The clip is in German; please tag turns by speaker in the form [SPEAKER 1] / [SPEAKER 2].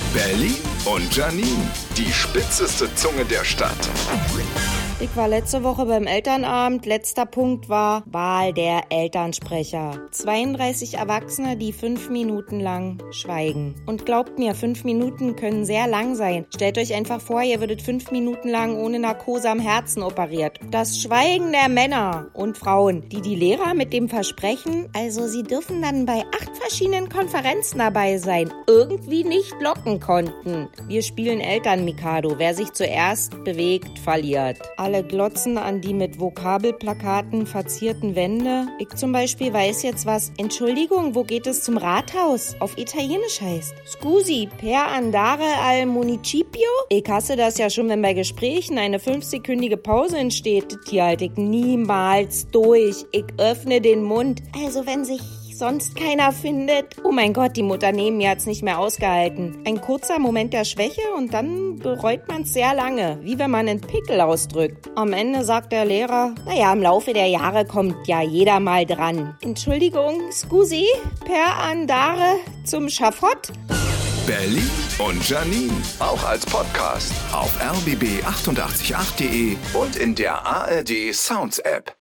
[SPEAKER 1] Belly und Janine, die spitzeste Zunge der Stadt.
[SPEAKER 2] Ich war letzte Woche beim Elternabend. Letzter Punkt war Wahl der Elternsprecher. 32 Erwachsene, die 5 Minuten lang schweigen. Und glaubt mir, 5 Minuten können sehr lang sein. Stellt euch einfach vor, ihr würdet 5 Minuten lang ohne Narkose am Herzen operiert. Das Schweigen der Männer und Frauen, die Lehrer mit dem Versprechen, also sie dürfen dann bei 8 verschiedenen Konferenzen dabei sein, irgendwie nicht locken konnten. Wir spielen Eltern-Mikado. Wer sich zuerst bewegt, verliert. Alle glotzen an die mit Vokabelplakaten verzierten Wände. Ich zum Beispiel weiß jetzt, was Entschuldigung, wo geht es zum Rathaus auf Italienisch heißt. Scusi, per andare al municipio? Ich hasse das ja schon, wenn bei Gesprächen eine 5-sekündige Pause entsteht. Die halte ich niemals durch. Ich öffne den Mund. Also wenn sich sonst keiner findet. Oh mein Gott, die Mutter neben mir hat's nicht mehr ausgehalten. Ein kurzer Moment der Schwäche und dann bereut man's sehr lange, wie wenn man einen Pickel ausdrückt. Am Ende sagt der Lehrer, naja, im Laufe der Jahre kommt ja jeder mal dran. Entschuldigung, scusi, per andare zum Schafott?
[SPEAKER 1] Belly und Janine, auch als Podcast auf rbb888.de und in der ARD Sounds App.